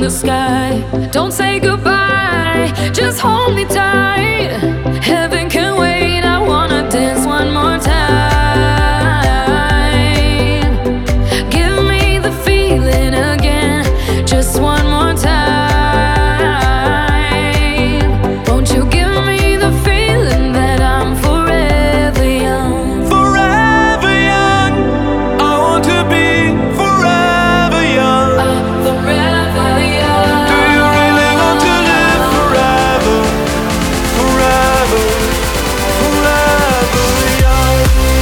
the sky. Don't say goodbye, just hold me tight. Heaven can wait, I wanna dance one more time. Give me the feeling again, just one more time. Won't you give me the feeling that I'm forever young? Forever young, I want to be forever young. I'm forever young. Do you really want to live forever? Forever, forever young.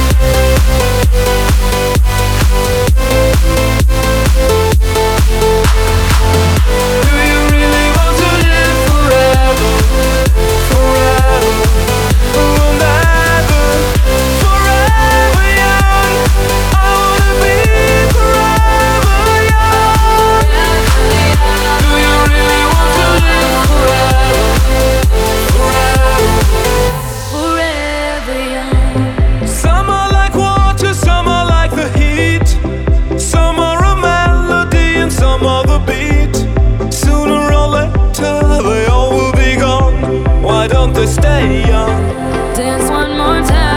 Do you really want to live forever? Forever, forever, forever young. I wanna be forever young. Do you really want to live forever? Forever. Forever young. Some are like water, some are like the heat. Some are a melody and some are the beat. Sooner or later they all will be gone. Why don't they stay young? Dance one more time.